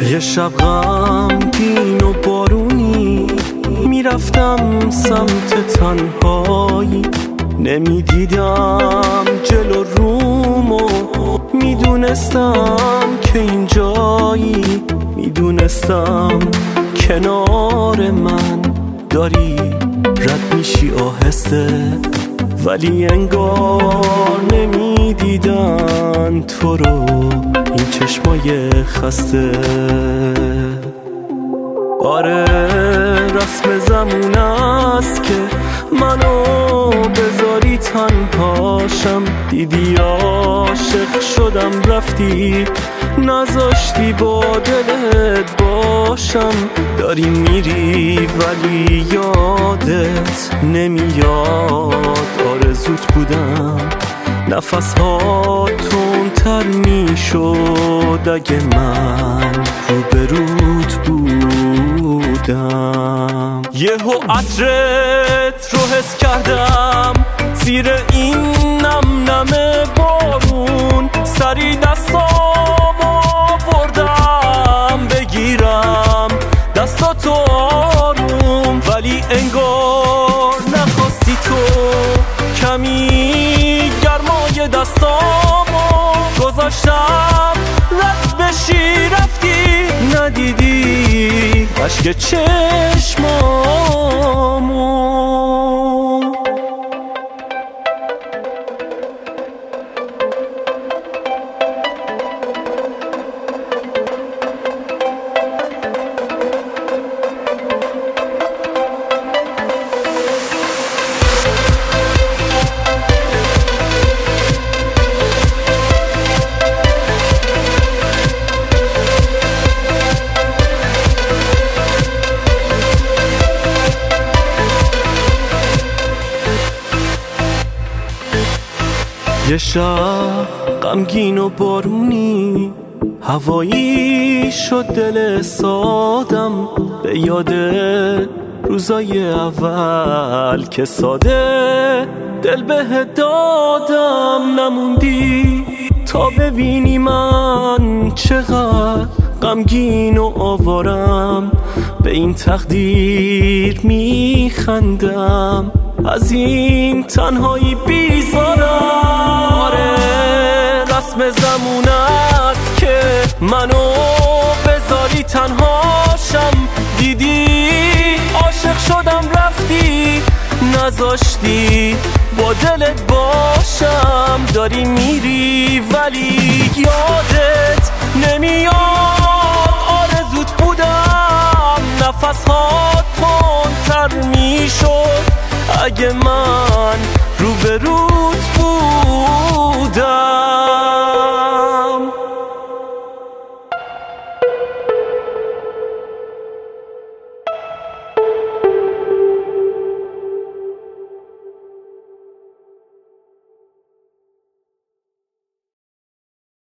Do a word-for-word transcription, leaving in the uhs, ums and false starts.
یه شب غمگین و بارونی میرفتم سمت تنهایی، نمیدیدم جلو رومو، میدونستم که اینجایی، میدونستم کنار من داری رد میشی آهسته، ولی انگار نمیدیدن تو رو این چشمای خسته. آره رسم زمون است که منو بذاری تنهاشم، دیدی عاشق شدم رفتی، نذاشتی با دلت باشم، داری میری ولی یادت نمیاد آرزوت بودم، نفس ها تندتر میشد اگه من روبروت بودم. یهو عطرت رو حس کردم زیر این نم نم بارون، سری دستام آوردم بگیرم دستاتو آروم، ولی انگار نخواستی تو کمی گرمای دستامو گذاشتم رد بشی رفتی، ندیدی اشک چشمامو. یه شب غمگین و بارونی هوایی شد دل سادم، به یاد روزای اول که ساده دل بهت دادم، نموندی تا ببینی من چقدر غمگین و آوارم، به این تقدیر میخندم، از این تنهایی بیزارم. آره رسم زمون است که منو بذاری تنهاشم، دیدی عاشق شدم رفتی، نذاشتی با دلت باشم، داری میری ولی یادت نمیاد آرزوت بودم، نفس ها تندتر میشد اگه من روبروت بودم.